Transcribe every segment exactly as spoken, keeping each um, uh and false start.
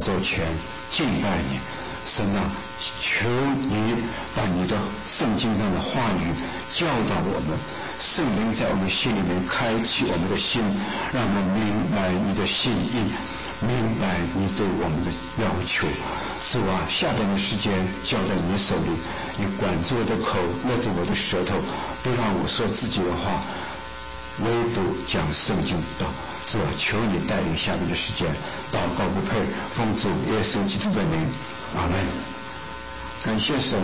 座前敬拜你。神啊，求你把你的圣经上的话语教导我们，圣灵在我们心里面开启我们的心，让我们明白你的心意，明白你对我们的要求。主啊，下边的时间交在你手里，你管住我的口，勒住我的舌头，不让我说自己的话，唯独讲圣经道。主啊，求你带领下面的时间，祷告不配，奉主耶稣基督的名，阿门。感谢神，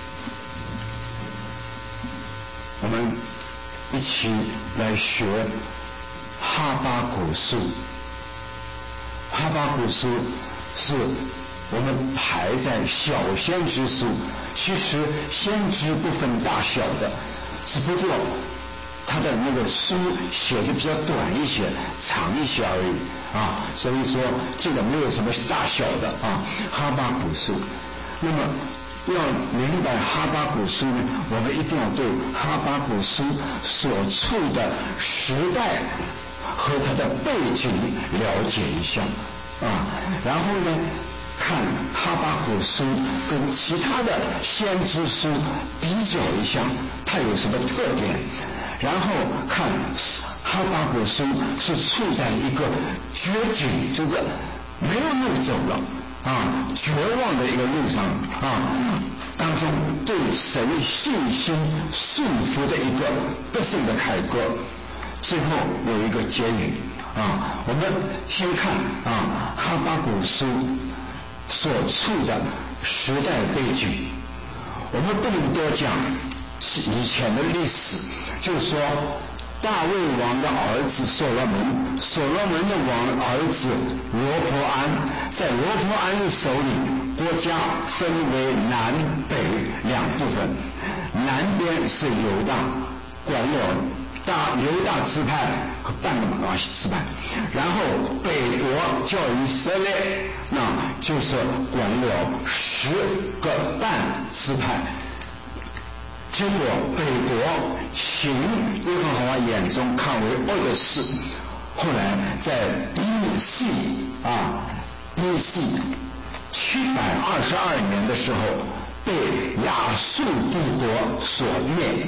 我们一起来学哈巴谷书。哈巴谷书是我们排在小先知书，其实先知不分大小的，只不过他的那个书写的比较短一些，长一些而已啊，所以说这个没有什么大小的啊。哈巴谷书，那么要明白哈巴谷书呢，我们一定要对哈巴谷书所处的时代和它的背景了解一下啊，然后呢，看哈巴谷书跟其他的先知书比较一下，它有什么特点，然后看哈巴谷书是处在一个绝境，这个没有路走了啊，绝望的一个路上啊，当中对神信心顺服的一个得胜的凯歌，最后有一个结语啊。我们先看啊哈巴谷书所处的时代背景，我们不能多讲以前的历史，就是说大卫王的儿子所罗门，所罗门的王儿子罗伯安，在罗伯安的手里，国家分为南北两部分，南边是犹大，管了大犹大支派和半个马拉西支派，然后北国叫以色列，那就是管了十个半支派。结果北国行耶和华眼中看为恶的事，后来在B C啊 B C 七百二十二年的时候被亚述帝国所灭。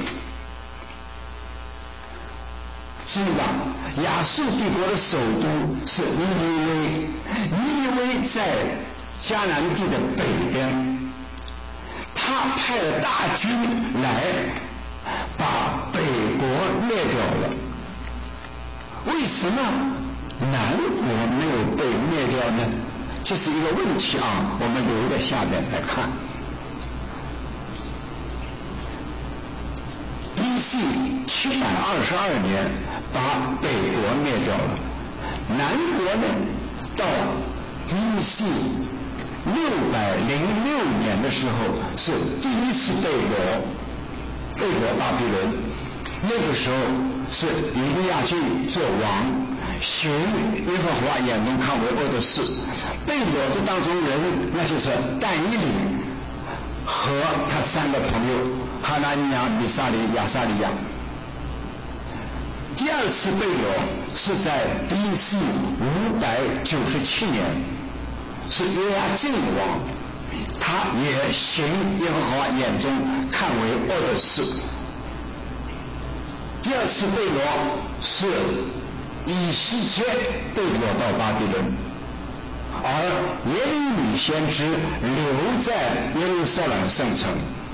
是吧？亚述帝国的首都是尼尼微，尼尼微在迦南地的北边，他派了大军来把北国灭掉了。为什么南国没有被灭掉呢？这是一个问题啊，我们留在下边来看。B C 七百二十二年把北国灭掉了，南国呢到 B C 六百零六年的时候是第一次被掳，被掳巴比伦，那个时候是以利亚敬做王，行耶和华眼中看为恶的事，被掳的当中人那就是但以理和他三个朋友哈拿尼亚、米沙里、亚撒利亚。第二次被掳是在 B C 五百九十七年，是约雅敬王，他也行耶和华眼中看为恶的事。第二次被掳是以西结被掳到巴比伦，而耶利米先知留在耶路撒冷圣城。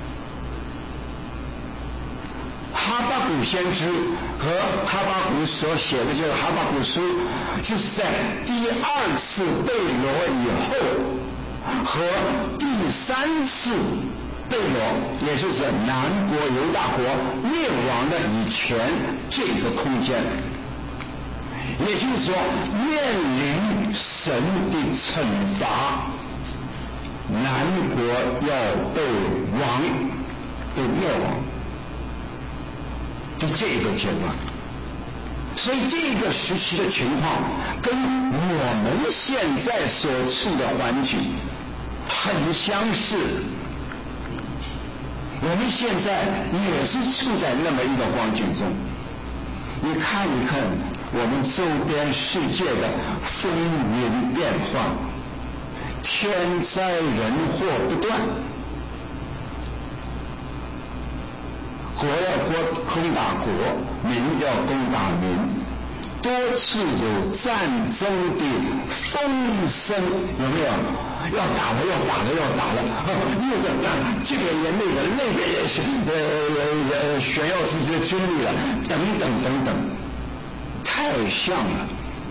哈巴谷先知和哈巴谷所写的这个哈巴谷书，就是在第二次被掳以后和第三次被掳，也就是南国犹大国灭亡的以前这个空间，也就是说面临神的惩罚，南国要被亡，被灭亡的这个阶段。所以这个时期的情况跟我们现在所处的环境很相似，我们现在也是处在那么一个光景中。你看一看我们周边世界的风云变幻， 天灾人祸不断，国要国攻打国，民要攻打民，多次有战争的风声，有没有？要打了，要打了，要打了，啊，又在打，这边也那个，那边也是呃呃炫耀自己的军力了，等等等等，太像了。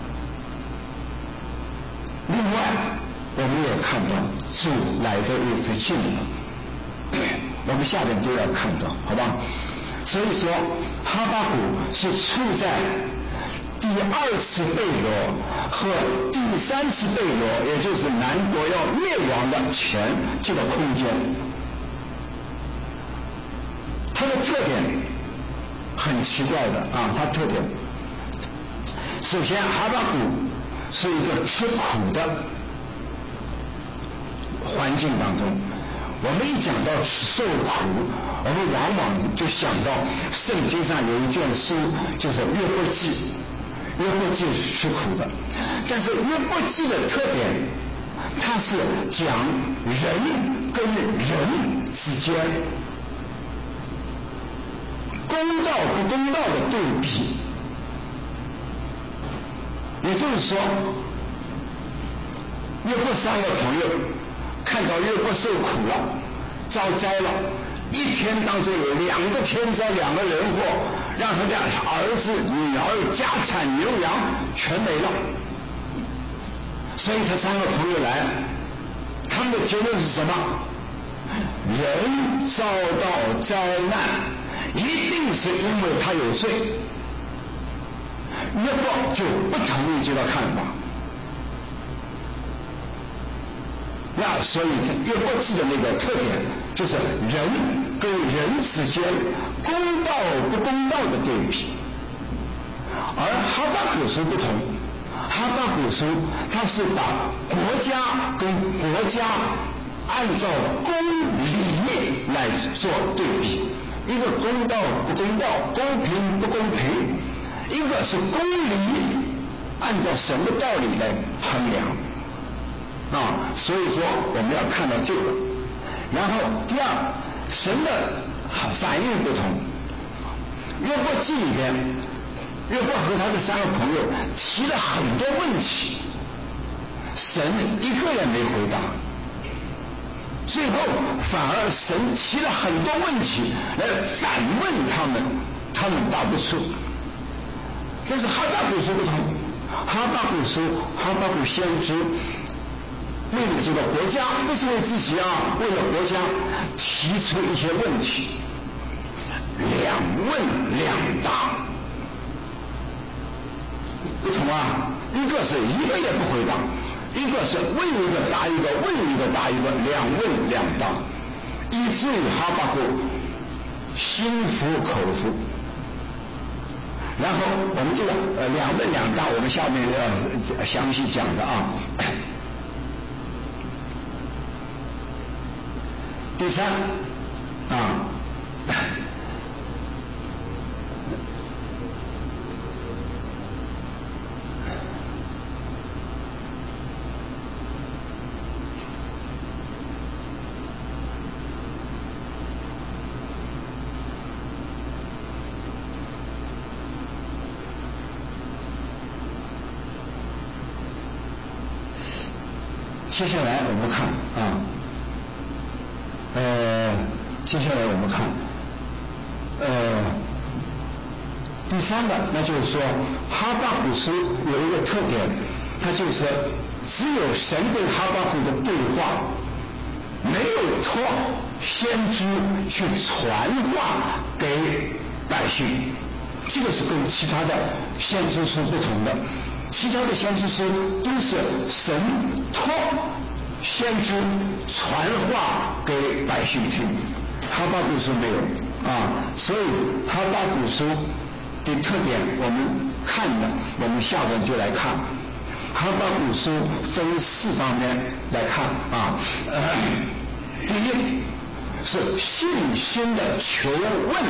另外，我们也看到主来的日子近了，我们下边都要看到，好吧？所以说，哈巴谷是处在第二次被掳和第三次被掳，也就是南国要灭亡的前这个空间。它的特点很奇怪的啊，它特点，首先哈巴谷是一个吃苦的环境当中。我们一讲到受苦，我们往往就想到圣经上有一卷书，就是约伯记。约伯记是吃苦的，但是约伯记的特点，它是讲人跟人之间公道不公道的对比。也就是说，约伯三个朋友看到约伯受苦了，遭灾了，一天当中有两个天灾，两个人祸，让他的儿子、女儿、家产、牛羊全没了。所以他三个朋友来，他们的结论是什么？人遭到灾难，一定是因为他有罪。约伯就不同意这个看法。那所以约伯记的那个特点就是人跟人之间公道不公道的对比，而哈巴谷书不同，哈巴谷书它是把国家跟国家按照公理来做对比，一个公道不公道，公平不公平，一个是公理按照神的道理来衡量啊，所以说我们要看到这个。然后第二，神的反应不同。约伯记里边，约伯和他的三个朋友提了很多问题，神一个也没回答，最后反而神提了很多问题来反问他们，他们答不出。这是哈巴谷书不同，哈巴谷书，哈巴谷先知为了这个国家，不是为自己啊，为了国家提出一些问题，两问两答，不同啊，一个是一个也不回答，一个是问一个答一个，问一个答一个，两问两答，以至于哈巴谷心服口服。然后我们这个呃两问两答，我们下面要详细讲的啊。第三啊，接下来我们看啊。呃，接下来我们看，呃，第三个，那就是说，哈巴谷书有一个特点，它就是只有神跟哈巴谷的对话，没有托先知去传话给百姓，这个是跟其他的先知书不同的。其他的先知书都是神托先知传话给百姓听，哈巴谷书没有啊，所以哈巴谷书的特点我们看的，我们下边就来看。哈巴谷书分四方面来看啊，呃，第一是信心的求问，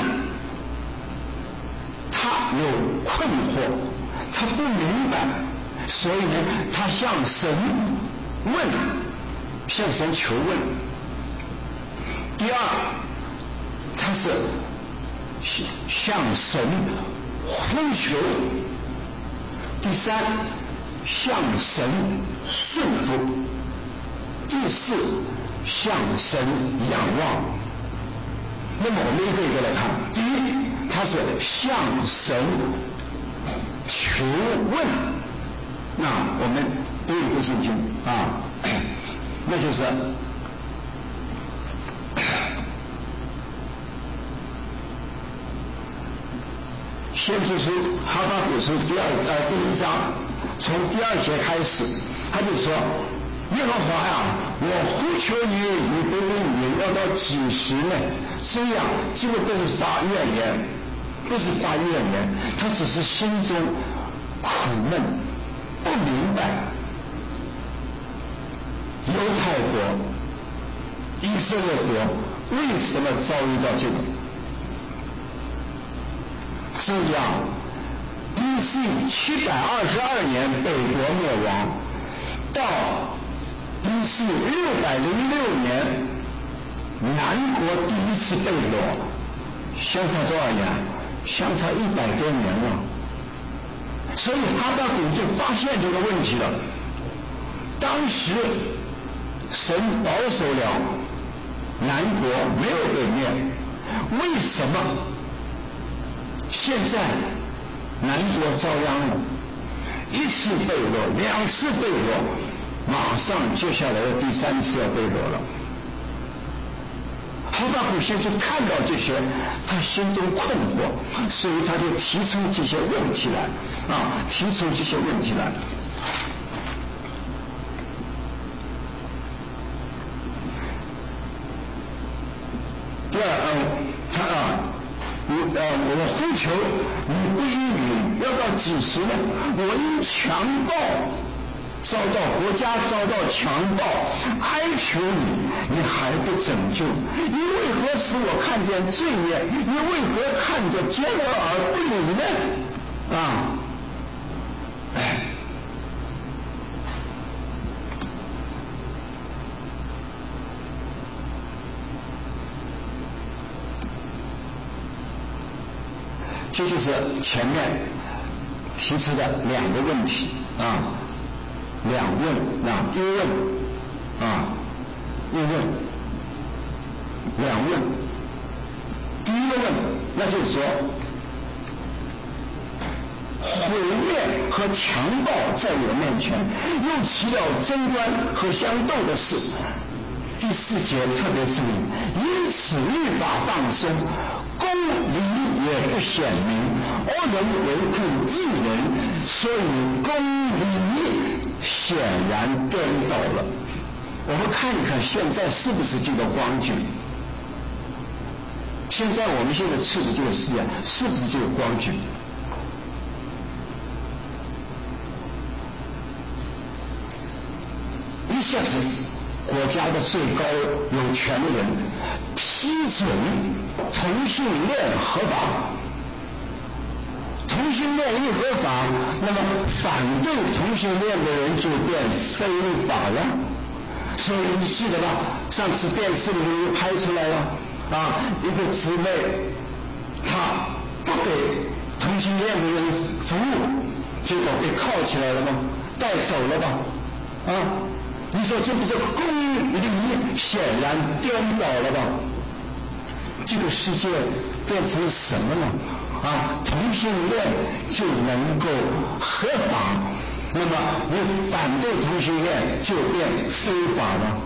他有困惑，他不明白，所以呢，他向神问。 向神求问；第二，他是向神呼求；第三，向神顺服；第四，向神仰望。那么我们一个一个来看。第一，他是向神求问。那我们读一个圣经啊，那就是先知书哈巴谷书第二呃第一章，从第二节开始，他就说：耶和华呀，我呼求你，你不应允，要到几时呢？这样，这个不是发怨言，不是发怨言，他只是心中苦闷，不明白犹太国、以色列国为什么遭遇到这个。这样 B C 七百二十二年北国灭亡，到 B C 六百零六年南国第一次被掳，相差多少年？相差一百多年了。所以哈巴谷就发现这个问题了。当时神保守了南国没有被灭，为什么现在南国遭殃了？一次被掳，两次被掳，马上接下来的第三次要被掳了。哈巴谷先生看到这些，他心中困惑，所以他就提出这些问题来啊，提出这些问题来。第二，呃，他啊，我呃，我呼求你不应允，要到几时呢？我因强暴遭到国家遭到强暴，哀求你，你还不拯救？你为何使我看见罪孽？你为何看着奸恶而不理呢？啊，哎。这就是前面提出的两个问题啊，两问啊，一问啊，一问，两问。第一个问，那就是说，毁灭和强暴在我面前，又起了争端和相斗的事。第四节特别注意，因此律法放松，公理也不显明，恶人围困义人，所以公理显然颠倒了。我们看一看现在是不是这个光景？现在我们现在处的这个世界是不是这个光景？一下子国家的最高有权的人批准同性恋合法，同性恋一合法，那么反对同性恋的人就变非法了。所以你记得吧？上次电视里面拍出来了啊，一个姊妹她不给同性恋的人服务，结果被铐起来了吗？带走了吧？啊，你说这不是公理显然颠倒了吧？这个世界变成什么了？啊，同性恋就能够合法，那么你反对同性恋就变非法了。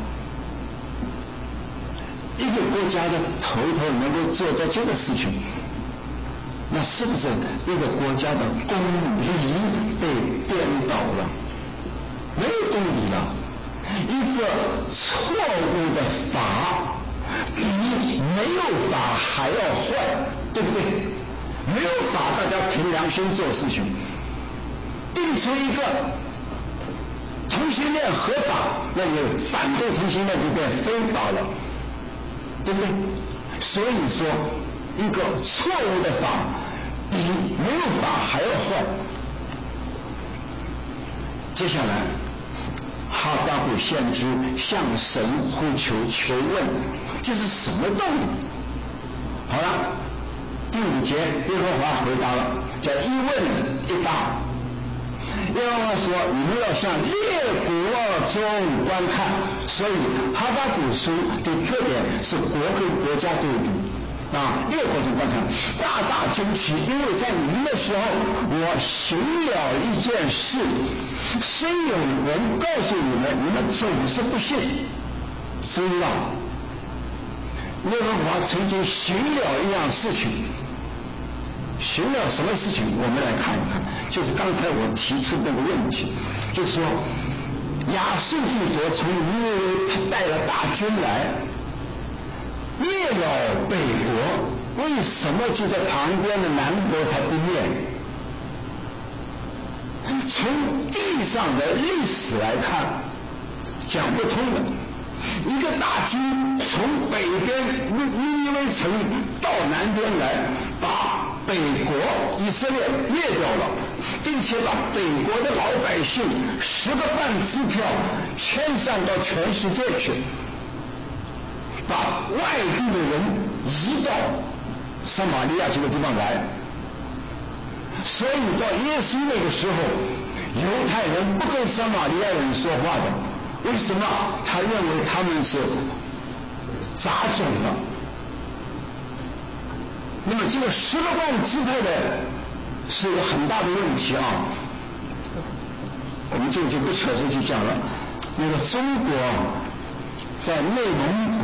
一个国家的头头能够做到这个事情，那是不是一个国家的公理被颠倒了？没有公理了。一个错误的法比没有法还要坏，对不对？没有法大家凭良心做事情，定出一个同性恋合法，那你反对同性恋就变非法了，对不对？所以说一个错误的法比没有法还要坏。接下来哈巴谷先知向神呼求求问，这是什么道理？好了，第五节耶和华回答了，叫一问一答。耶和华说：“你们要向列国中观看。”所以哈巴谷书的特点是国跟国家对比啊，列国中观看，大大惊奇，因为在你们的时候，我行了一件事，虽有人告诉你们，你们总是不信。知道耶和华曾经行了一样事情。行了什么事情？我们来看一看，就是刚才我提出这个问题，就是说亚述帝国从尼尼微带了大军来灭了北国，为什么就在旁边的南国他不灭？从地上的历史来看，讲不通的。一个大军从北边尼尼微城到南边来，把北国以色列灭掉了，并且把北国的老百姓十个半支票迁散到全世界去，把外地的人移到撒玛利亚这个地方来。所以到耶稣那个时候，犹太人不跟撒玛利亚人说话的。为什么？他认为他们是杂种的。那么这个十个半支派的是一个很大的问题啊，我们这个就不扯出去讲了。那个中国在内蒙古、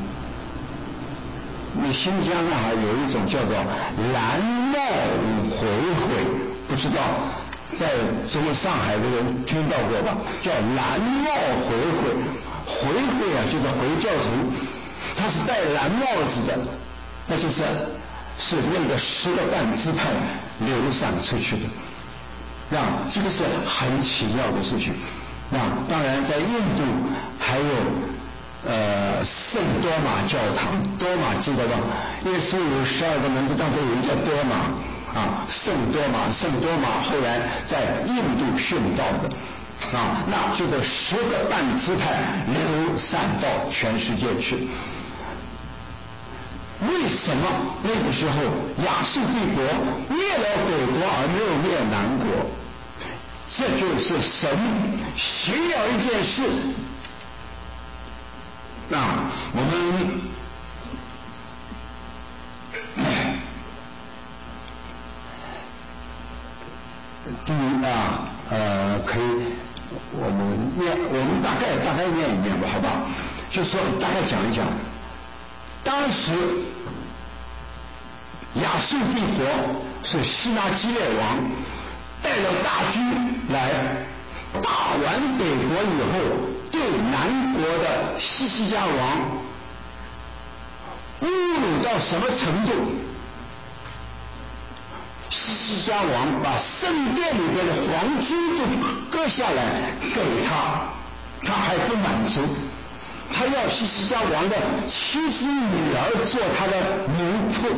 那新疆啊，有一种叫做蓝帽回回，不知道在这个上海的人听到过吧？叫蓝帽回回，回回啊，就是回教徒，他是戴蓝帽子的，那就是是那个十个半支派流散出去的，啊，这个是很奇妙的事情。啊，当然在印度还有呃圣多玛教堂，多玛记得吧？耶稣有十二个门徒当中有一个叫多玛。啊，圣多玛，圣多玛后来在印度殉道的，啊，那就这十个半支派流散到全世界去。为什么那个时候亚述帝国灭了北国而没有灭南国？这就是神行了一件事。那我们第一啊，呃，可以，我们念，我们大概大概念一念吧，好吧？就说大概讲一讲，当时亚述帝国是西拿基列王带了大军来，打完北国以后，对南国的西西家王侮辱到什么程度？西西家王把圣殿里边的黄金都割下来给他，他还不满足，他要西西家王的妻子女儿做他的奴仆，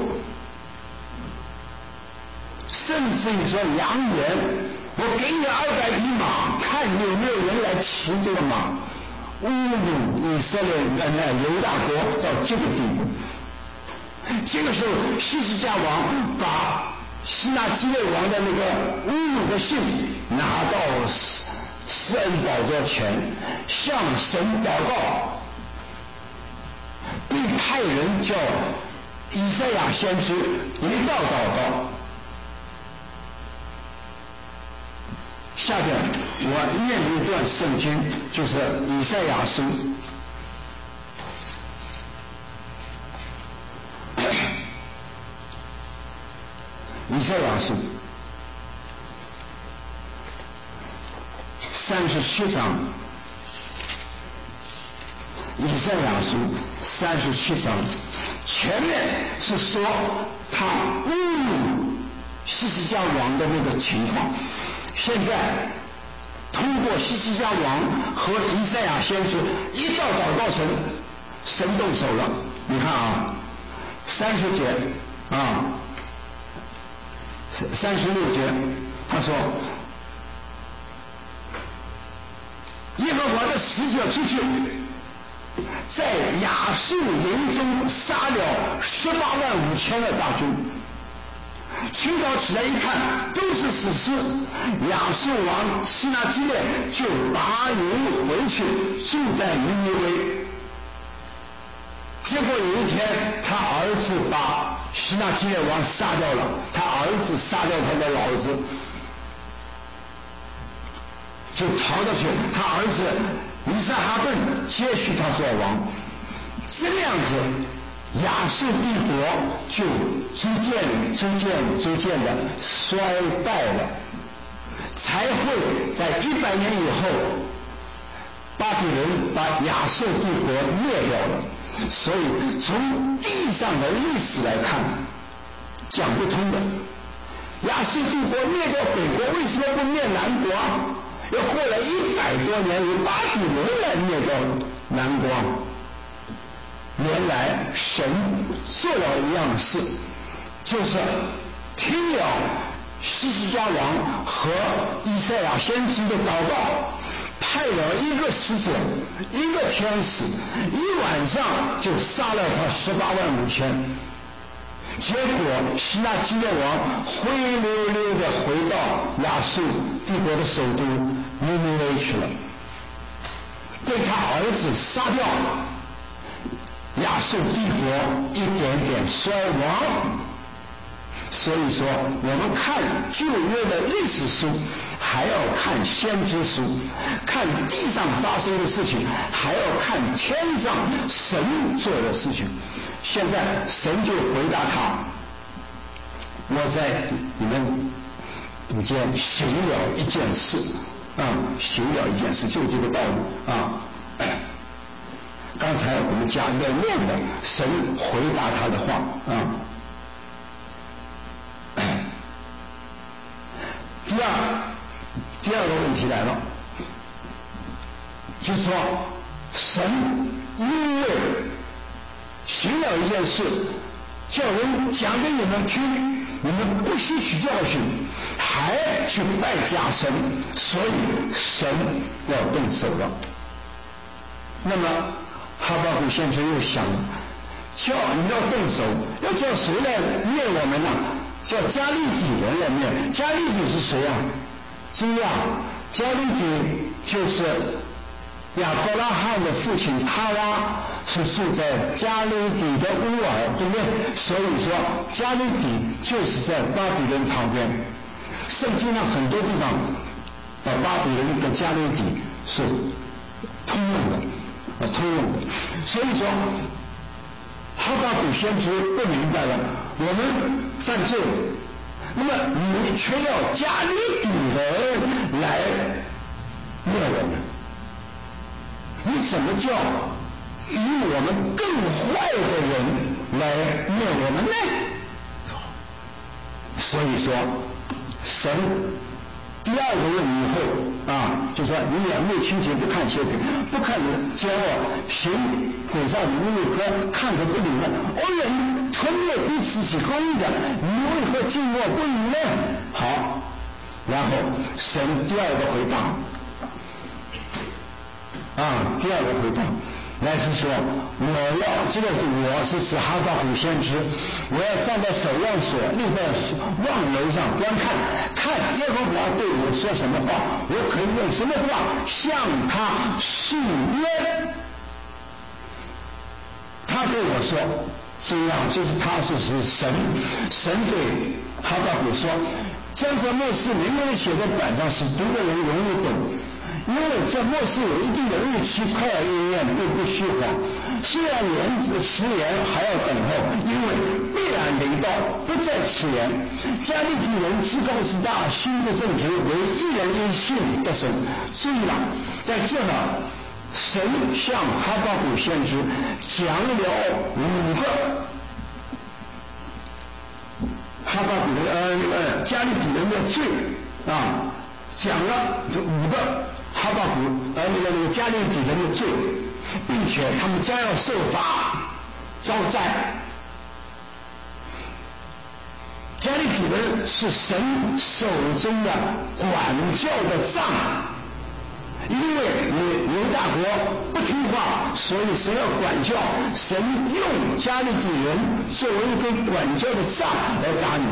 甚至于说扬言，我给你二百匹马，看有没有人来骑这个马，侮辱以色列呃犹大国到这个地步。这个时候西西家王把西拿基列王的那个侮辱的信拿到施恩宝座前，向神祷告，并派人叫以赛亚先知一道祷告。下边我念一段圣经，就是以赛亚书。以赛亚书三十七章，以赛亚书三十七章，前面是说他侮辱西西家王的那个情况，现在通过西西家王和以赛亚先知一道祷告神，神动手了。你看啊，三十节啊。三十六节，他说：“ 耶和华的使者出去，在亚述营中杀了十八万五千的大军。清早起来一看，都是死尸。亚述王西拿基列就拔营回去，住在尼尼微。结果有一天，他儿子把西拿基列王杀掉了，他儿子杀掉他的老子，就逃到去，他儿子以撒哈顿接续他做王。这样子，亚述帝国就逐渐逐渐逐渐的衰败了，才会在一百年以后，巴比伦把亚述帝国灭掉了。所以从地上的历史来看，讲不通的。亚述帝国灭掉北国，为什么不灭南国啊？要过了一百多年，由巴比伦来灭掉南国。原来神做了一样事，就是听了希西家王和以赛亚先知的祷告，派了一个使者，一个天使，一晚上就杀了他十八万五千。结果希拿基列王灰溜溜的回到亚述帝国的首都尼尼微去了，被他儿子杀掉了。亚述帝国一点点衰亡。所以说我们看旧约的历史书，还要看先知书，看地上发生的事情，还要看天上神做的事情。现在神就回答他，我在你们中间行了一件事啊、嗯，行了一件事，就这个道理啊。刚才我们讲的念的神回答他的话啊。第二，第二个问题来了，就是说神因为行了一件事，叫人讲给你们听，你们不吸取教训，还去拜假神，所以神要动手了。那么哈巴谷先生又想了，叫你要动手，要叫谁来灭我们呢？叫加利底人来灭。加利底是谁啊？知道加利底就是亚伯拉罕的父亲他拉是住在加利底的乌尔，对不对？所以说加利底就是在巴比伦旁边。圣经上很多地方把巴比伦跟加利底是通用的啊，通用的。所以说哈巴谷先知不明白了，我们犯罪，那么你却要加利底人来灭我们，你怎么叫与我们更坏的人来灭我们呢？所以说神第二个问以后啊，就说你眼目清洁，不看邪僻，不看奸恶，行鬼诈的污秽和看着不灵的，偶然吞灭彼此起公义的，你为何静默不语呢？好，然后神第二个回答啊，第二个回答乃是说，我要这个我是指哈巴谷先知，我要站在守望所，立在望楼上观看，看耶和华对我说什么话，我可以用什么话向他诉冤。他对我说，这样就是他是是神，神对哈巴谷说，将这末世明明写在板上，使读的人容易懂。因为这末世有一定的日期，快要应验，并不虚谎。虽然言之迟延，还要等候，因为必然临到，不再迟延。加利底人自高自大，心不正直，为一人因信得生。注意了，在这呢，神向哈巴谷先知讲了五个哈巴谷的呃呃加利底人的罪啊，讲了这五个。哈巴谷呃那个那个加利底人的罪，并且他们将要受罚遭灾。加利底人是神手中的管教的杖， 因为你犹大国不听话，所以神要管教，神用加利底人作为一根管教的杖来打你。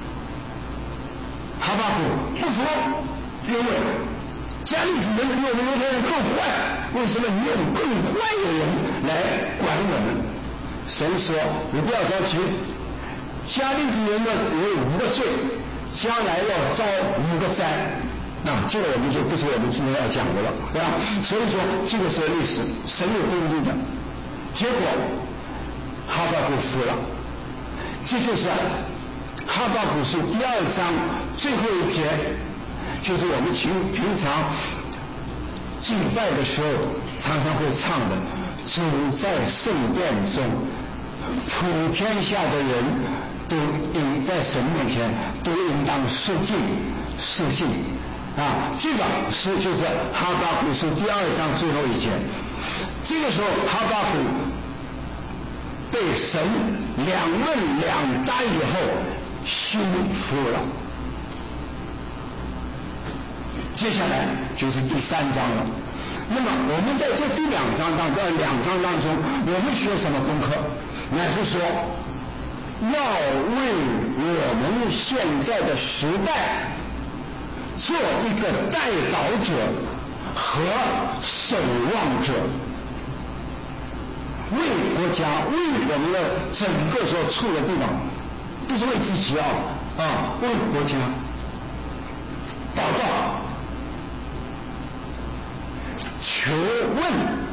哈巴谷不服，因为加利底人比我们犹太人更坏，为什么你用更坏的人来管我们？神说你不要着急，加利底人呢有五个罪，将来要遭五个灾。啊，这个我们就不是我们今天要讲的了，对吧？所以说这个是历史，神有规定的。结果哈巴谷服了，这就是哈巴谷书第二章最后一节，就是我们平平常敬拜的时候常常会唱的：主在圣殿中，普天下的人都应在神面前都应当肃静肃静。啊，这个是就是哈巴谷书第二章最后一节。这个时候哈巴谷被神两问两答以后心服了。接下来就是第三章了。那么我们在这第两章当中两章当中，我们学什么功课？乃是说要为我们现在的时代做一个代祷者和守望者，为国家，为我们的整个所处的地方，不是为自己啊啊，为国家祷告、求问，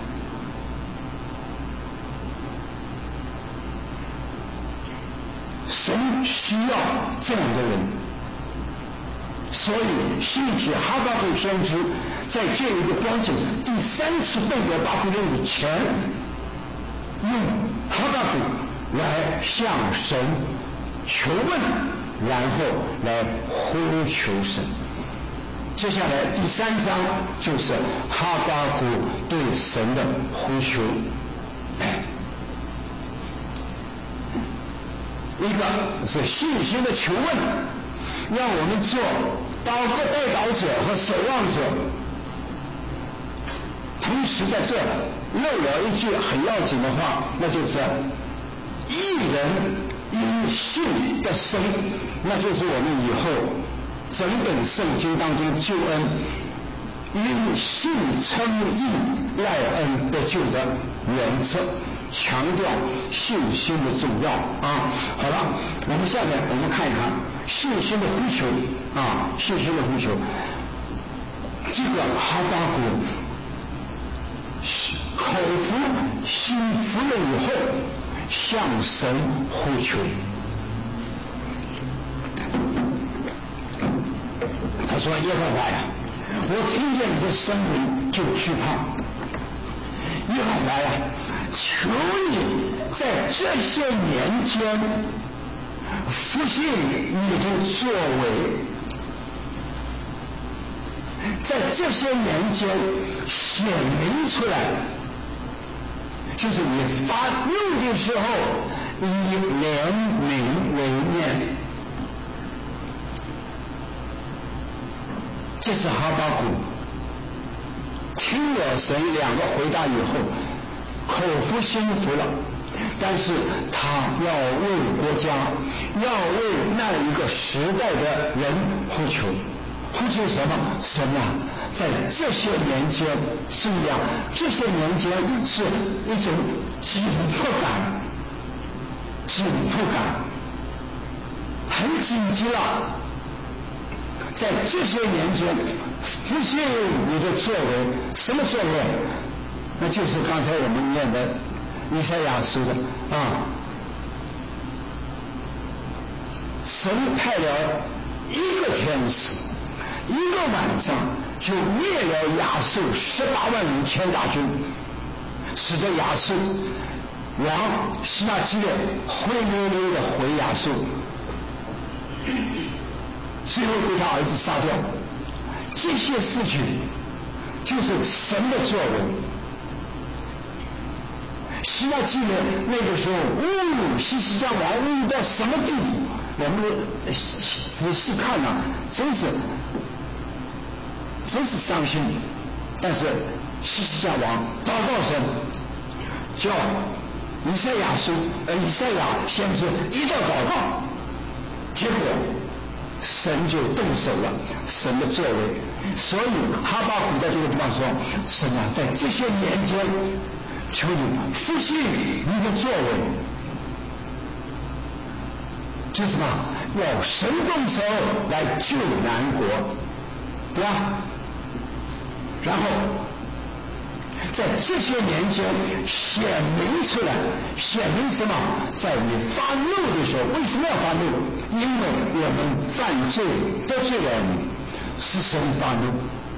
神需要这样的人。所以兴起哈巴谷先知在这一个光景第三次被掳巴比伦以前，用哈巴谷来向神求问，然后来呼求神。接下来第三章就是哈巴谷对神的呼求。一个是信心的求问，让我们做祷告代祷者和守望者。同时在这漏了一句很要紧的话，那就是一人因信的生，那就是我们以后整本圣经当中救恩因信称义赖恩得救的原则，强调信心的重要啊。好了，我们下面我们看一看信心的呼求啊，信心的呼求。这个哈巴谷口服心服了以后，向神呼求。他说：“耶和华呀，我听见你的声音就惧怕。耶和华呀，求你在这些年间复兴你的作为，在这些年间显明出来，就是你发怒的时候以怜悯为念。”这是哈巴谷听了神两个回答以后，口服心服了，但是他要为国家，要为那一个时代的人呼求。呼求什么？神啊，在这些年间，注意啊，这些年间是一种紧迫感，紧迫感，很紧急了。在这些年间复兴你的作为，什么作为？那就是刚才我们念的以赛亚书的啊，神派了一个天使，一个晚上就灭了亚述十八万五千大军，使得亚述王希拿基列灰溜溜的回亚述，最后被他儿子杀掉。这些事情就是神的作为。希拿基列那个时候侮辱西西家王，侮辱到什么地步？我们仔细看啊，真是真是伤心。 但是西西家王祷告神，叫以赛亚书呃以赛亚先知一道祷告，结果神就动手了，神的作为。所以哈巴谷在这个地方说，神啊，在这些年间求你复兴你的作为，就是什么？要神动手来救南国，对吧？然后在这些年间显明出来，显明什么？在你发怒的时候，为什么要发怒？因为我们犯罪得罪了你，是神发怒。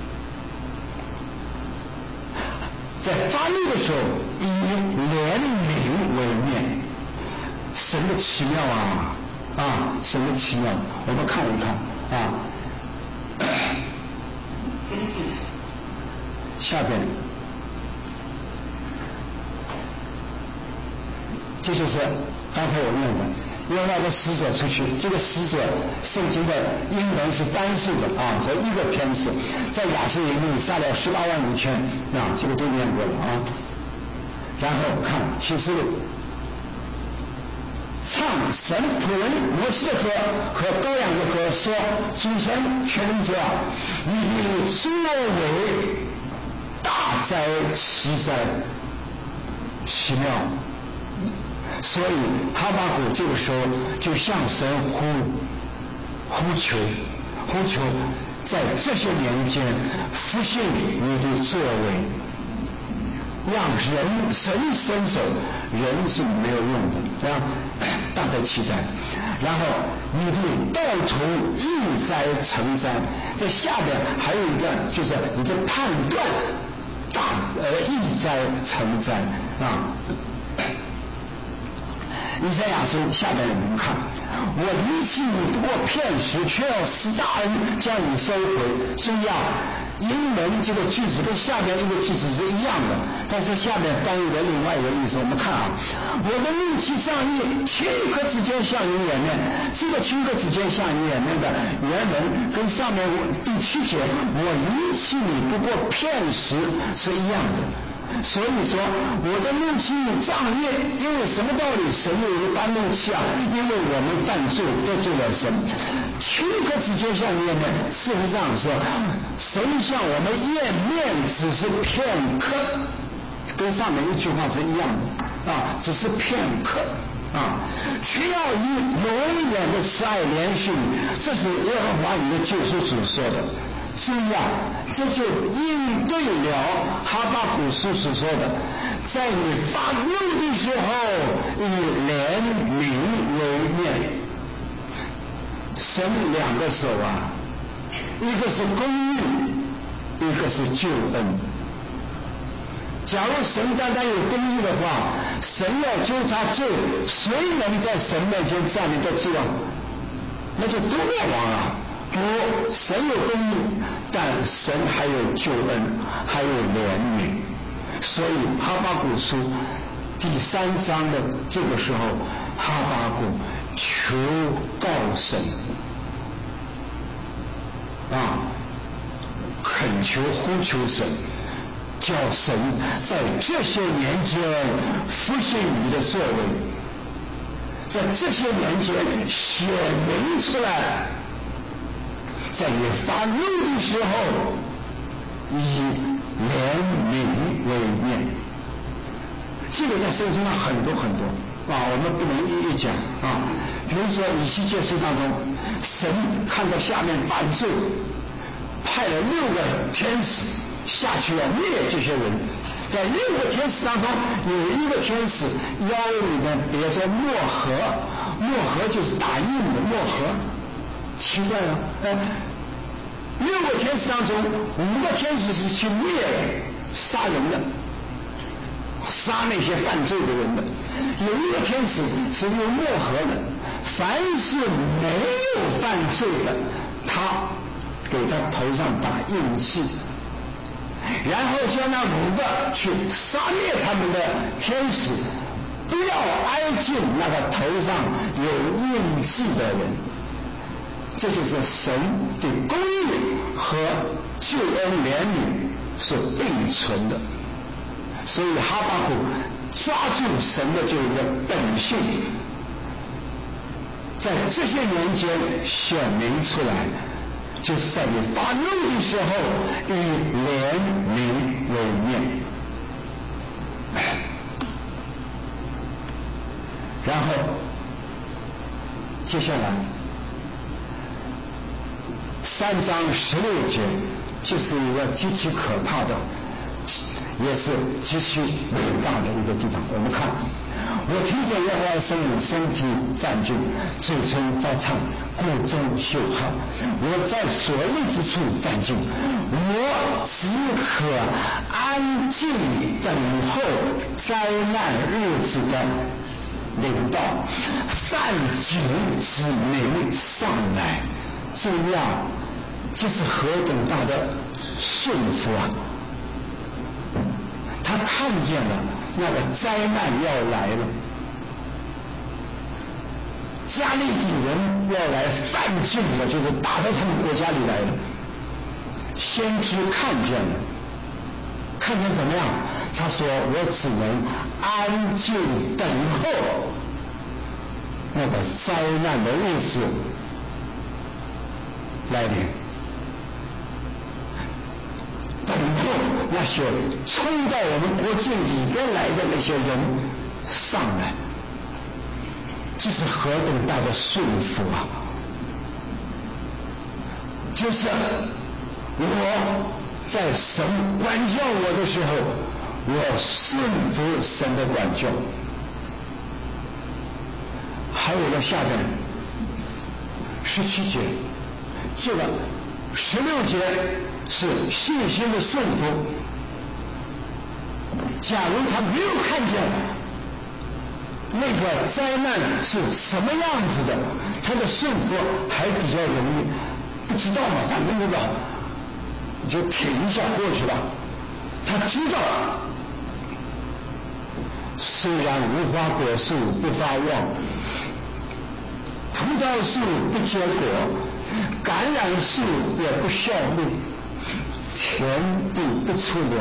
在发怒的时候，以怜悯为面，神的奇妙啊！啊，神的奇妙，我们看一看啊。下边，这就是刚才我念的，有那个使者出去，这个使者圣经的英文是单数的啊，所以一个天使在亚述营里杀了十八万五千啊，这个都念过了啊。然后看启示录，唱神仆人摩西的歌和羔羊的歌，说主神全能者，你的作为大哉奇哉奇妙。所以哈巴谷这个时候就向神呼呼求呼求，在这些年间复兴你的作为，让人神伸手，人是没有用的啊，大哉奇哉。然后你的道途易哉成哉，在下边还有一个就是你的判断大呃易哉成哉啊。以赛亚书下面我们看，我离弃你不过片时，却要施大恩将你收回。注意啊，英文这个句子跟下面一个句子是一样的，但是下面翻译的另外一个意思。我们看啊，我的怒气上溢，顷刻之间向你掩面。这个顷刻之间向你掩面的原文跟上面第七节我离弃你不过片时是一样的。所以说我的怒气仗烈，因为什么道理？神有一发怒气啊，因为我们犯罪得罪了神。顷刻之间向你掩面，事实上说神向我们掩面只是片刻，跟上面一句话是一样的啊，只是片刻啊，却要以永远的慈爱连续你，这是耶和华你的救赎主说的。所以啊，这就应对了哈巴谷书所说的，在你发怒的时候以怜悯为面。神两个手啊，一个是公义，一个是救恩。假如神单单有公义的话，神要纠察罪，谁能在神面前站立得住啊？那就都灭亡了。不，神有公义，但神还有救恩，还有怜悯。所以哈巴谷书第三章的这个时候，哈巴谷求告神啊，恳求呼求神，叫神在这些年间复兴你的作为，在这些年间显明出来，在你发怒的时候以怜悯为面。这个在圣经上很多很多啊，我们不能一一讲啊。比如说以西结书当中，神看到下面犯罪，派了六个天使下去要灭这些人。在六个天使当中，有一个天使腰里面别着墨盒，墨盒就是打印的墨盒。奇怪了，哎，六个天使当中，五个天使是去灭杀人的，杀那些犯罪的人的，有一个天使是用墨盒的，凡是没有犯罪的，他给他头上打印记，然后叫那五个去杀灭他们的天使，不要挨近那个头上有印记的人。这就是神的公义和救恩怜悯是并存的。所以哈巴谷抓住神的这个本性，在这些年间显明出来，就是在你发怒的时候以怜悯为念。然后接下来三章十六节就是一个极其可怕的，也是极其伟大的一个地方。我们看，我听见耶和华的声音，身体战兢，嘴唇发颤，骨中羞汗。我在所立之处战兢，我只可安静等候灾难日子的领到，犯酒之名上来。这样，这是何等大的顺服啊！他看见了那个灾难要来了，加利底人要来犯罪了，就是打到他们国家里来了。先知看见了，看见怎么样？他说：“我只能安静等候那个灾难的日子来临，等候那些冲到我们国境里边来的那些人上来。”这是何等大的顺服啊！就是我在神管教我的时候，我顺服神的管教。还有了下边十七节，这个十六节是信心的顺服。假如他没有看见那个灾难是什么样子的，他的顺服还比较容易。不知道嘛，反正这个你就挺一下过去了。他知道，虽然无花果树不发旺，葡萄树不结果，橄榄树也不效力，田地不出粮，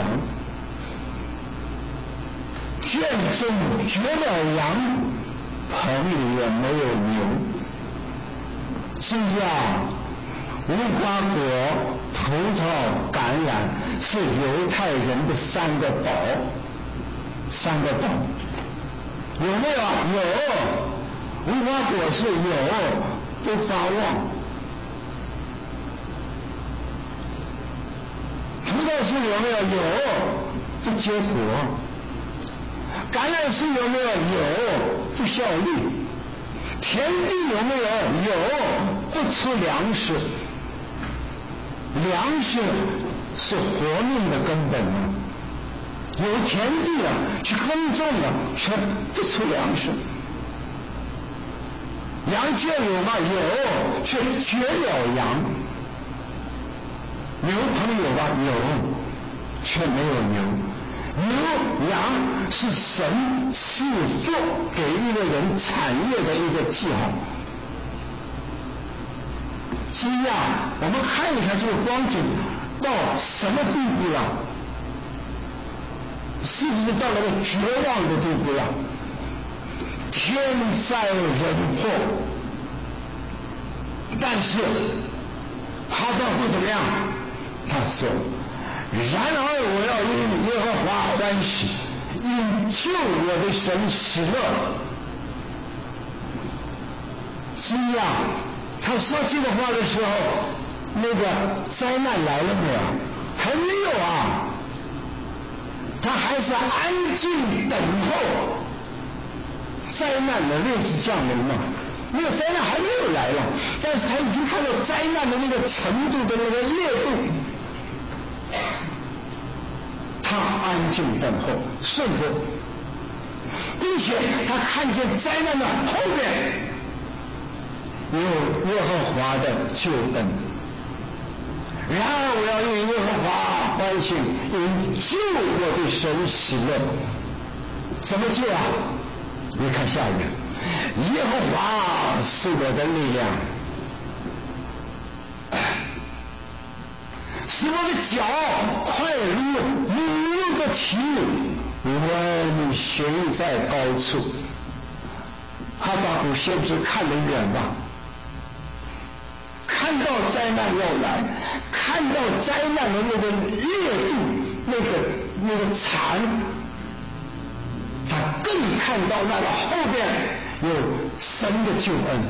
圈中绝了羊，棚里也没有牛。这样，无花果、葡萄、橄榄是犹太人的三个宝，三个宝有没有？有。无花果是有，不发旺。葡萄树有没有？有，不结果。橄榄树有没有？有，不效力。田地有没有？有，不出粮食。粮食是活命的根本啊！有田地了，去耕种了，却不出粮食。羊圈有吗？有，却绝了羊。牛棚有吧？有，却没有牛。牛羊是神赐福给一个人产业的一个记号。这样，我们看一看这个光景到什么地步了？是不是到了个绝望的地步了？天灾人祸。但是哈巴谷怎么样？他说：“然而我要因耶和华欢喜，因救我的神喜乐。”这样，他说这个话的时候，那个灾难来了没有？还没有啊，他还是安静等候灾难的日子降临嘛。那个灾难还没有来了，但是他已经看到灾难的那个程度的那个烈度，他安静等候顺服，并且他看见灾难的后面有耶和华的救恩。然而我要因耶和华欢喜，因救我的神喜乐。怎么救啊？你看下面，耶和华是我的力量， 使我的脚快如母鹿的蹄，稳行在高处。哈巴谷先知看得远吧，看到灾难要来，看到灾难的那个烈度，那个那个惨，他更看到那个后边有神的救恩。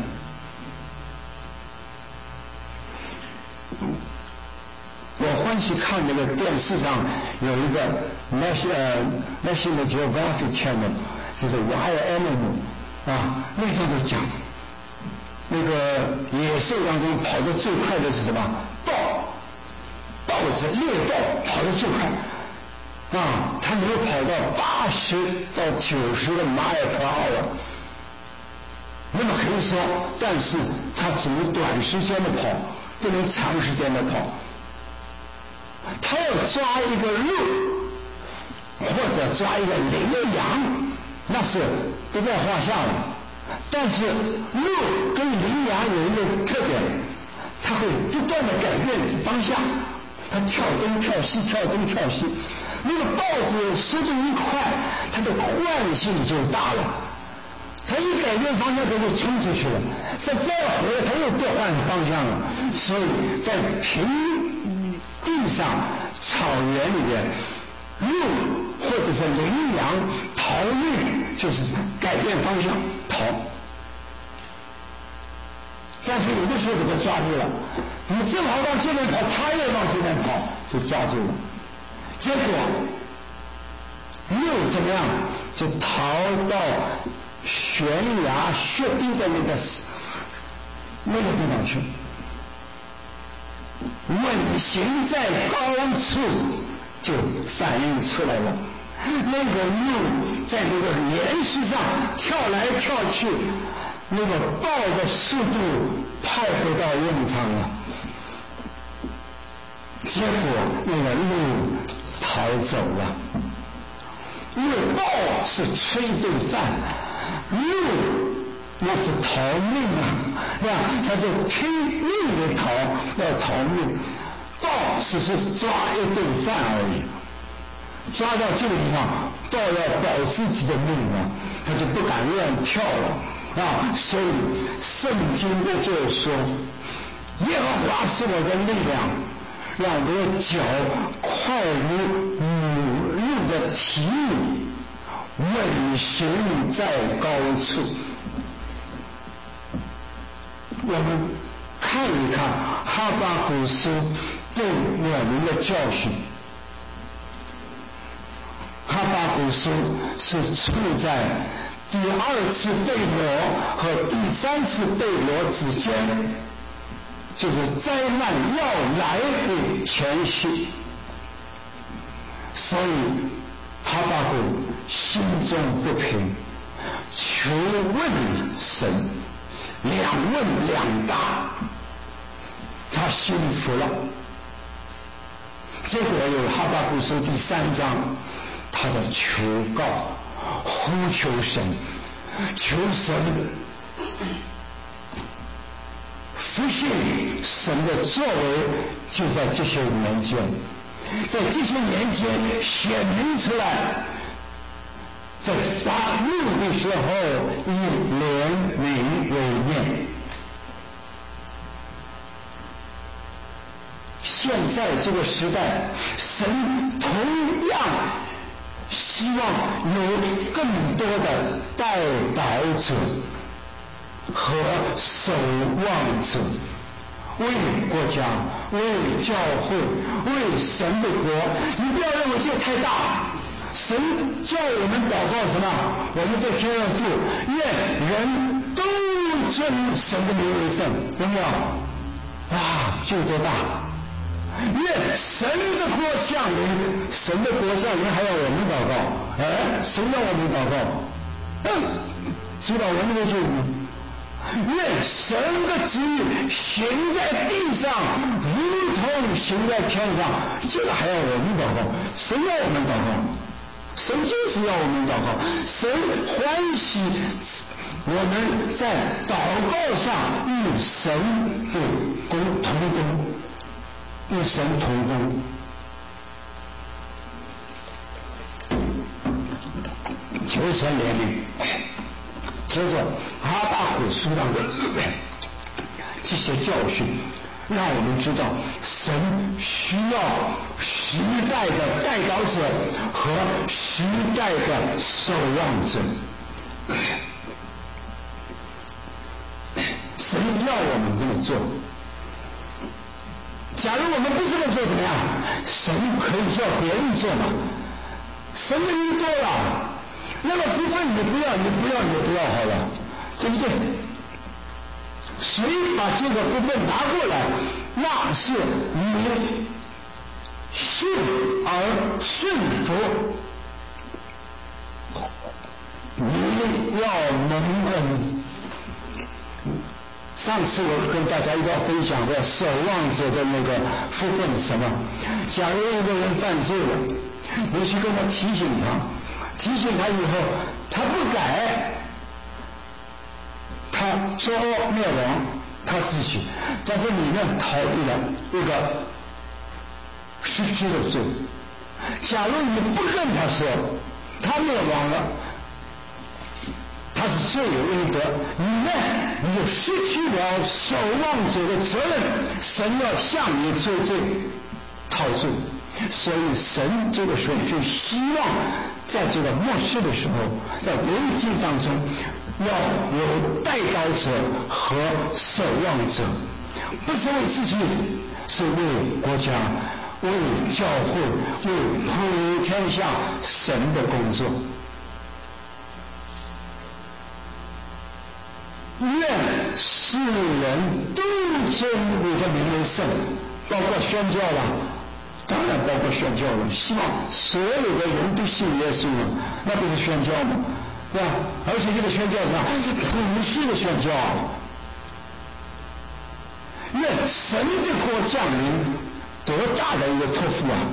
我欢喜看那个电视上有一个 National National Geographic Channel， 就是 Wild Animal 啊，那上就讲那个野兽当中跑得最快的是什么？豹，豹子猎豹跑得最快啊，它能够跑到八十到九十个 mile per hour。那么可以说，但是它只能短时间的跑，不能长时间的跑。他要抓一个鹿，或者抓一个羚羊，那是不在话下了。但是鹿跟羚羊有一个特点，它会不断的改变方向，它跳东跳西，跳东跳西。那个豹子速度一快，它的惯性就大了，它一改变方向它就冲出去了，再再回来它又变换方向了。所以在平地上草原里边，鹿或者是羚羊逃命就是改变方向逃，但是有的时候给它抓住了，你正好往这边跑，它也往这边跑，就抓住了。结果鹿怎么样？就逃到悬崖雪壁的那个那个地方去。稳行在高处就反映出来了，那个鹿在那个岩石上跳来跳去，那个豹的速度派不到用场了，结果那个鹿逃走了。因为豹是催顿饭，鹿那是逃命啊，是吧？他是拼命的逃，要逃命。豹只是抓一顿饭而已，抓到这个地方，豹要保自己的命啊，他就不敢乱跳了啊。所以圣经在这说，耶和华是我的力量，让我的脚快如母鹿的蹄，稳行在高处。我们看一看哈巴谷书对我们的教训。哈巴谷书是处在第二次被掳和第三次被掳之间，就是灾难要来的前夕。所以哈巴谷心中不平，求问神，两问两答，他心服了。结果有哈巴谷书第三章，他的求告，呼求神，求神复兴神的作为，就在这些年间，在这些年间显明出来。在杀戮的时候以怜悯为念。现在这个时代，神同样希望有更多的代祷者和守望者，为国家，为教会，为神的国。你不要认为这太大。神叫我们祷告什么？我们在天上父，愿人都尊神的名为圣，有没有？啊，就多大！愿神的国降临，神的国降临还要我们祷告，哎，谁要我们祷告？嗯，知道我们的罪吗？愿神的旨意行在地上，如同行在天上，这个还要我们祷告？谁要我们祷告？神就是要我们祷告，神欢喜我们在祷告上与神的同同工。 与神同工。求神怜悯。接着哈巴谷书当中这些教训，让我们知道神需要时代的代祷者和时代的守望者。神要我们这么做，假如我们不这么做怎么样？神可以叫别人做嘛？神的人多了，那么部分你不要，你不要，你不要好了，对不对？谁把这个部分拿过来，那是你信而顺服，你要蒙恩。上次我跟大家一道分享过守望者的那个部分是什么？假如一个人犯罪了，你去跟他提醒他，提醒他以后他不改，他作恶灭亡他自己，但是你呢逃避了一个失去的罪。假如你不跟他说，他灭亡了，他是罪有应得，你呢你就失去了守望者的责任，神要向你追罪讨罪。所以神这个时候就希望在这个末世的时候，在危机当中要有代祷者和守望者，不是为自己，是为国家，为教会，为普天下神的工作。愿世人都尊你的名为圣，包括宣教了，当然包括宣教了，希望所有的人都信耶稣了，那不是宣教吗？对吧？而且这个宣教是普世的宣教。愿神的国降临，多大的一个托付啊！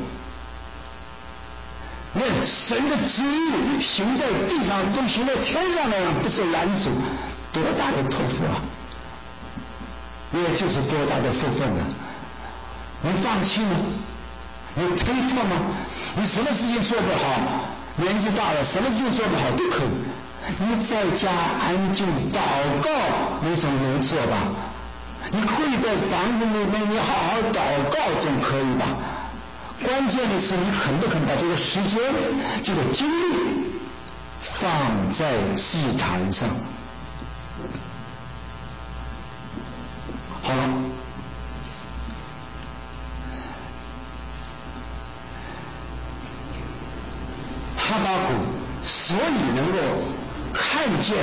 愿神的旨意行在地上，都行在天上那样，不受拦阻，多大的托付啊！也就是多大的福分啊！你放弃吗？你推脱吗？你什么事情做不好？年纪大了，什么事情做不好都可以。你在家安静祷告，你总能做吧？你跪在房子里面，你好好祷告总可以吧？关键的是你肯不肯把这个时间、这个精力放在祭坛上。好了，哈巴谷所以能够看见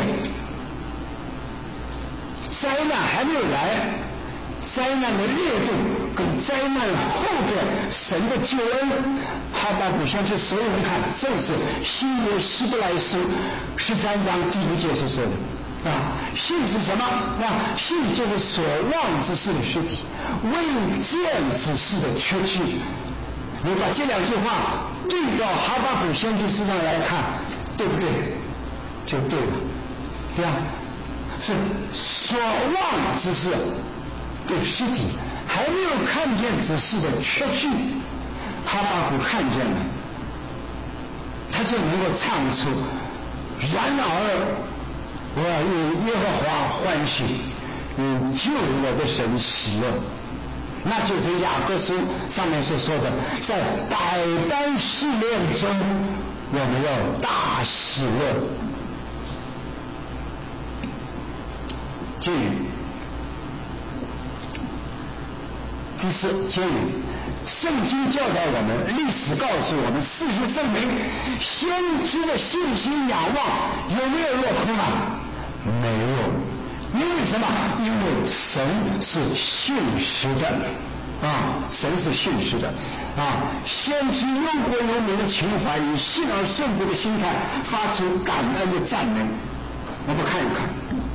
灾难还没有来，灾难的烈度跟灾难后边神的救恩，哈巴谷向去所有人看，正是新约希伯来书十三章第一节所说的啊。信是什么啊？信就是所望之事的实体，未见之事的确据。你把这两句话对到哈巴谷先知书上来看，对不对？就对了，对吧？是所望之事的实体，还没有看见之事的确据，哈巴谷看见了，他就能够唱出然而我与耶和华欢喜，与救我的神喜乐。那就是雅各书上面所说的，在百般试炼中我们要大喜乐。监狱第四，监狱圣经教导我们，历史告诉我们，事实证明，先知的信心仰望有没有落空啊？没有。因为什么？因为神是信实的啊，神是信实的啊。先知忧国忧民的情怀，以信而顺服的心态，发出感恩的赞美。我们看一看。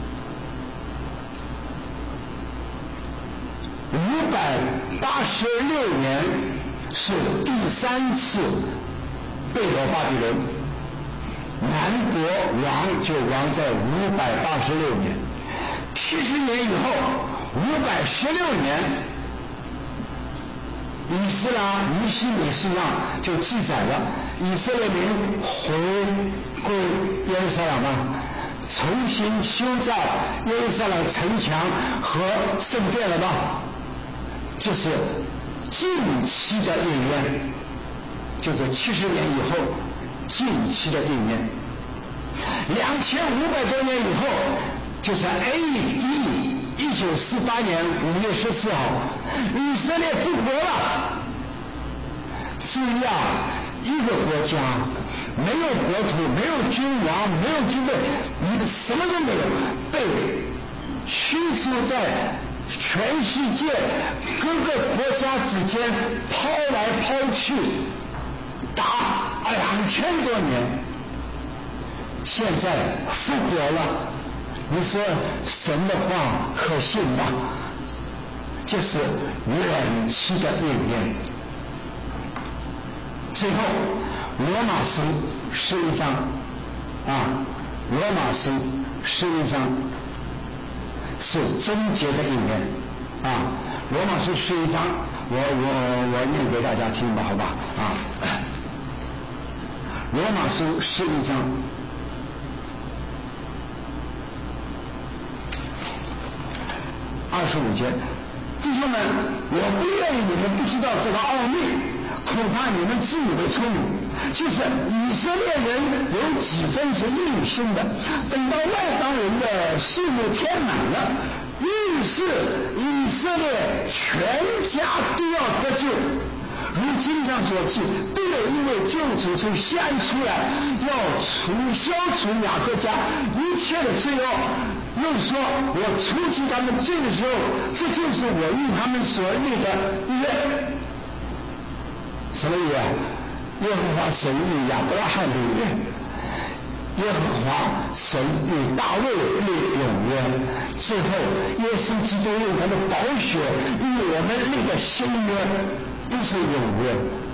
五百八十六年是第三次被掳巴比伦，南国王就王在五百八十六年，七十年以后，五百十六年以斯拉尼希米书上就记载了以色列民回归耶路撒冷吧，重新修造耶路撒冷城墙和圣殿了吧，就是近期的应验，就是七十年以后近期的应验。两千五百多年以后，就是 A D 一九四八年五月十四号，以色列复国了。注意啊，一个国家没有国土，没有君王，没有军队，你的什么都没有，被驱逐在全世界各个国家之间抛来抛去，达两千多年，现在复国了。你说神的话可信吗？这是远期的应验。最后罗马书十一章啊，罗马书十一章是终结的应验啊。罗马书十一章我我我念给大家听吧，好吧啊。罗马书十一章二十五节，弟兄们，我不愿意你们不知道这个奥秘，恐怕你们自以为聪明。就是以色列人有几分是硬心的，等到外邦人的数目填满了，于是以色列全家都要得救。如经上所记，必有一位救主从西安出来，要除消除雅各家一切的罪恶。又说，我除去他们罪的时候，这就是我与他们所立的约。什么约？耶和华神与亚伯拉罕立约，耶和华神与大卫立永约。最后，耶稣基督用他的宝血与我们立的新约，都是永约。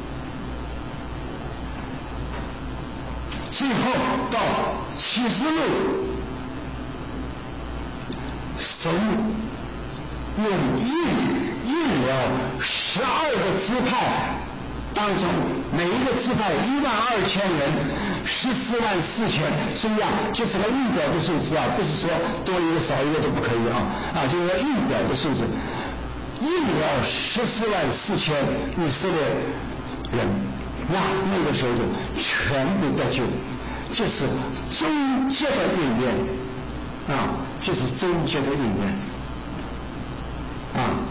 最后到启示录，神用印印了十二个支派当中，每一个支派一万二千人，十四万四千，这样就是个预表的数字啊，不是说多一个少一个都不可以啊啊，就是个预表的数字，印了十四万四千以色列人，那那个时候就全部得救，这是终结的应验啊，这是终结的应验啊。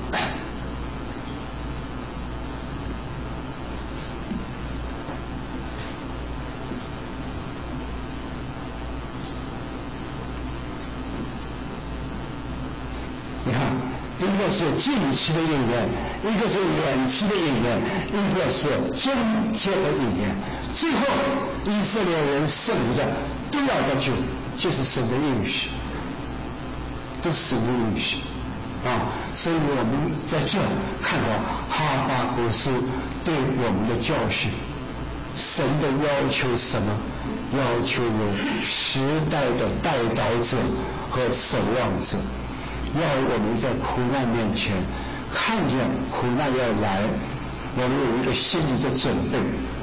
你看，一个是近期的应验，一个是远期的应验，一个是终结的应验。最后，以色列人剩的都要得救，就是神的应许，都是神的应许啊！所以我们在这看到哈巴谷书对我们的教训。神的要求是什么？要求有时代的代祷者和守望者。要我们在苦难面前看见苦难要来，我们有一个心理的准备。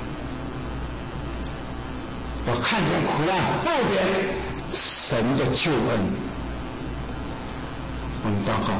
我看见苦难后边神的救恩，我们祷告。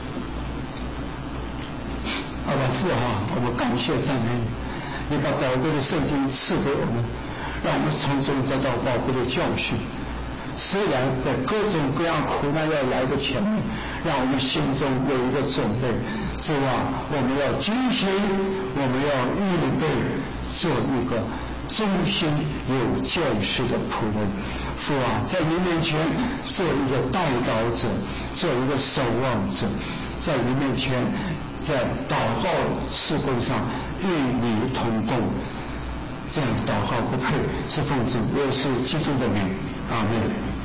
阿爸父啊，我们感谢赞美你，你把宝贵的圣经赐给我们，让我们从中得到宝贵的教训。虽然在各种各样苦难要来的前面，让我们心中有一个准备，是吧？我们要精心，我们要预备做一个忠心有见识的仆人。父啊，在你面前做一个代祷者，做一个守望者，在你面前在祷告事工上与你同工。这样祷告不配，是奉主耶稣基督的名，阿门。